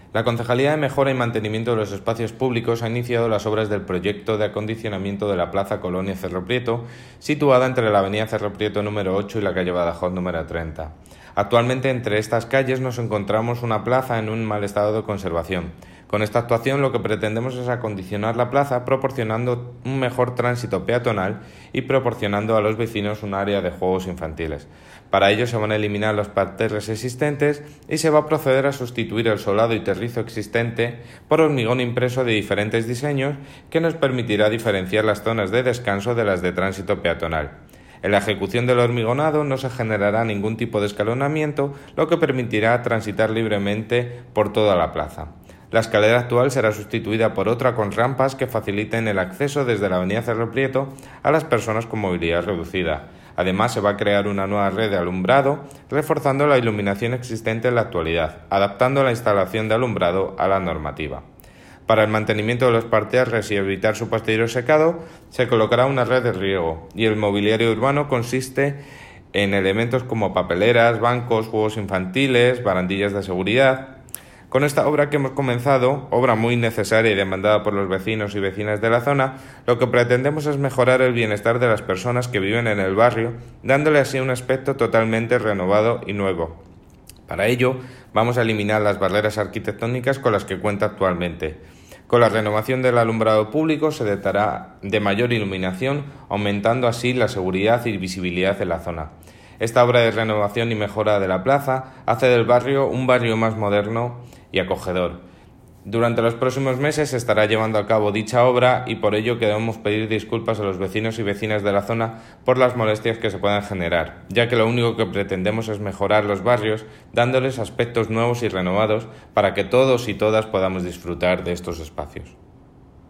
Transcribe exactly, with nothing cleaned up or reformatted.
La Concejalía de Mejora y Mantenimiento de los Espacios Públicos ha iniciado las obras del proyecto de acondicionamiento de la Plaza Colonia Cerro Prieto, situada entre la avenida Cerro Prieto número ocho y la calle Badajoz número treinta. Actualmente entre estas calles nos encontramos una plaza en un mal estado de conservación. Con esta actuación lo que pretendemos es acondicionar la plaza proporcionando un mejor tránsito peatonal y proporcionando a los vecinos un área de juegos infantiles. Para ello se van a eliminar los parterres existentes y se va a proceder a sustituir el solado y terrizo existente por hormigón impreso de diferentes diseños que nos permitirá diferenciar las zonas de descanso de las de tránsito peatonal. En la ejecución del hormigonado no se generará ningún tipo de escalonamiento, lo que permitirá transitar libremente por toda la plaza. La escalera actual será sustituida por otra con rampas que faciliten el acceso desde la avenida Cerro Prieto a las personas con movilidad reducida. Además, se va a crear una nueva red de alumbrado, reforzando la iluminación existente en la actualidad, adaptando la instalación de alumbrado a la normativa. Para el mantenimiento de los parterres y evitar su posterior secado, se colocará una red de riego y el mobiliario urbano consiste en elementos como papeleras, bancos, juegos infantiles, barandillas de seguridad. Con esta obra que hemos comenzado, obra muy necesaria y demandada por los vecinos y vecinas de la zona, lo que pretendemos es mejorar el bienestar de las personas que viven en el barrio, dándole así un aspecto totalmente renovado y nuevo. Para ello, vamos a eliminar las barreras arquitectónicas con las que cuenta actualmente. Con la renovación del alumbrado público se dotará de mayor iluminación, aumentando así la seguridad y visibilidad en la zona. Esta obra de renovación y mejora de la plaza hace del barrio un barrio más moderno y acogedor. Durante los próximos meses se estará llevando a cabo dicha obra y por ello queremos pedir disculpas a los vecinos y vecinas de la zona por las molestias que se puedan generar, ya que lo único que pretendemos es mejorar los barrios dándoles aspectos nuevos y renovados para que todos y todas podamos disfrutar de estos espacios.